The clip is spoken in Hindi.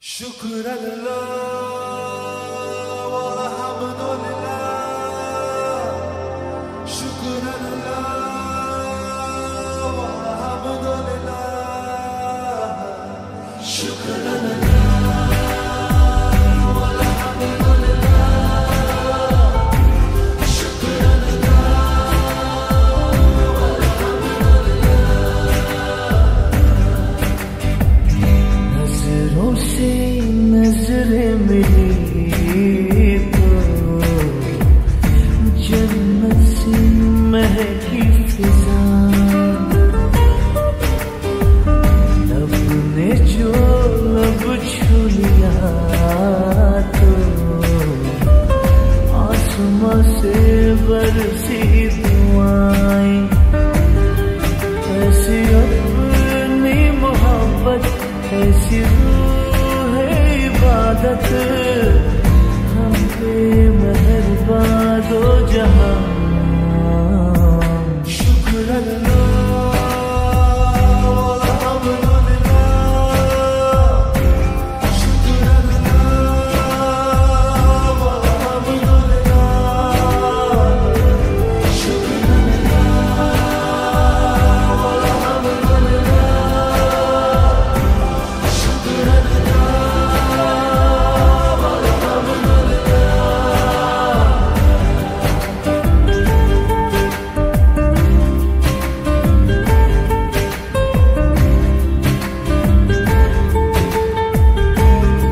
शुक्र अल्लाह वल्हम्दुलिल्लाह, शुक्र अल्लाह वल्हम्दुलिल्लाह, शुक्र अल्लाह वल्हम्दुलिल्लाह, शुक्र अल्लाह वल्हम्दुलिल्लाह। नजरों से नजरें मिली तो जन्नत से महकी फिजा, लब ने जो लब छू लिया तो आसमां से बरसी